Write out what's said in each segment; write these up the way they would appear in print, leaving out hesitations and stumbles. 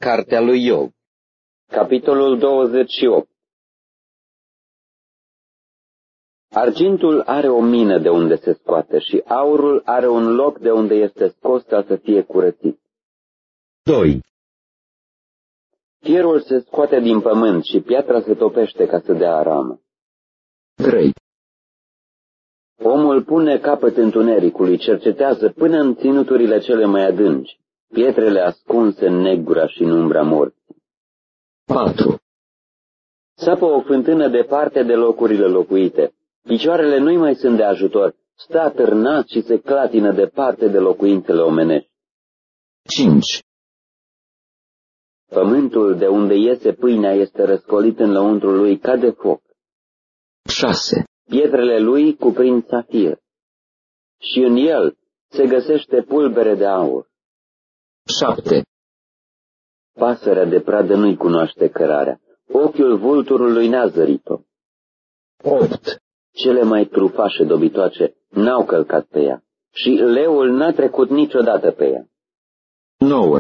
Cartea lui Iov, capitolul 28. Argintul are o mină de unde se scoate și aurul are un loc de unde este scos ca să fie curățit. 2. Fierul se scoate din pământ și piatra se topește ca să dea aramă. 3. Omul pune capăt întunericului, cercetează până în ținuturile cele mai adânci, pietrele ascunse în negura și în umbra morții. 4. Sapă o fântână departe de locurile locuite. Picioarele nu-i mai sunt de ajutor, stă atârnat și se clatină departe de locuințele omenești. 5. Pământul de unde iese pâinea este răscolit în lăuntrul lui ca de foc. 6. Pietrele lui cuprind safir și în el se găsește pulbere de aur. 7. Pasărea de pradă nu-i cunoaște cărarea, ochiul vulturului n-a zărit-o. 8. Cele mai trufașe dobitoace n-au călcat pe ea și leul n-a trecut niciodată pe ea. 9.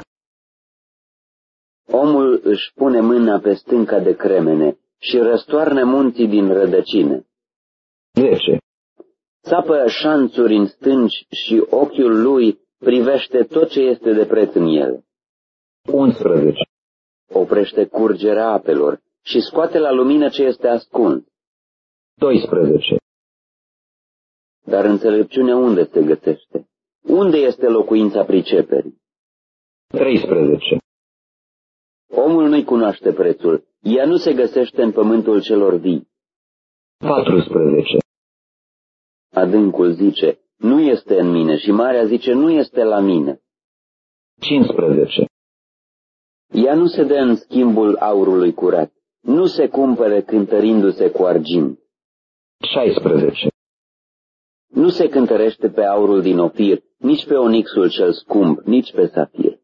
Omul își pune mâna pe stânca de cremene și răstoarnă munții din rădăcine. 10. Sapă șanțuri în stânci și ochiul lui privește tot ce este de preț în ele. 11. Oprește curgerea apelor și scoate la lumină ce este ascuns. 12. Dar înțelepciunea unde se găsește? Unde este locuința priceperii? 13. Omul nu-i cunoaște prețul, ea nu se găsește în pământul celor vii. 14. Adâncul zice, nu este în mine, și marea zice, nu este la mine. 15. Ea nu se dă în schimbul aurului curat, nu se cumpără cântărindu-se cu argint. 16. Nu se cântărește pe aurul din Ofir, nici pe onixul cel scump, nici pe safir.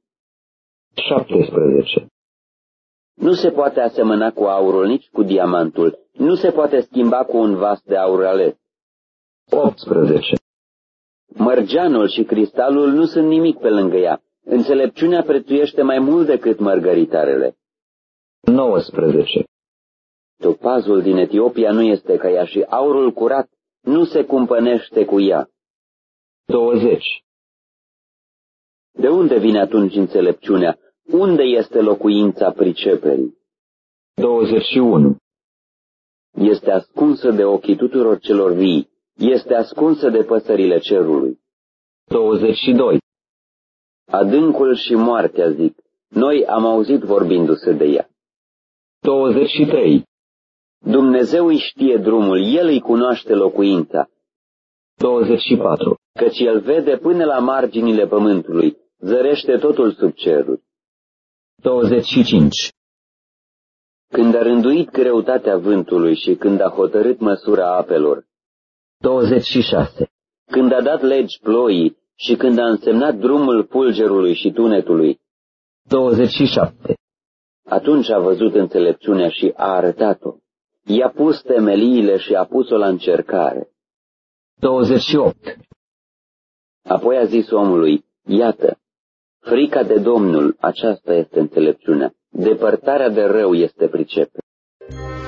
17. Nu se poate asemăna cu aurul, nici cu diamantul, nu se poate schimba cu un vas de aur ales. 18. Mărgeanul și cristalul nu sunt nimic pe lângă ea, înțelepciunea prețuiește mai mult decât mărgăritarele. 19. Topazul din Etiopia nu este ca ea și aurul curat nu se cumpănește cu ea. 20. De unde vine atunci înțelepciunea? Unde este locuința priceperii? 21. Este ascunsă de ochii tuturor celor vii, este ascunsă de păsările cerului. 22. Adâncul și moartea zic, noi am auzit vorbindu-se de ea. 23. Dumnezeu îi știe drumul, El îi cunoaște locuința. 24. Căci El vede până la marginile pământului, zărește totul sub ceruri. 25. Când a rânduit greutatea vântului și când a hotărât măsura apelor. 26. Când a dat legi ploii și când a însemnat drumul pulgerului și tunetului. 27. Atunci a văzut înțelepciunea și a arătat-o. I-a pus temeliile și a pus-o la încercare. 28. Apoi a zis omului, iată, frica de Domnul, aceasta este înțelepciunea, depărtarea de rău este pricepe.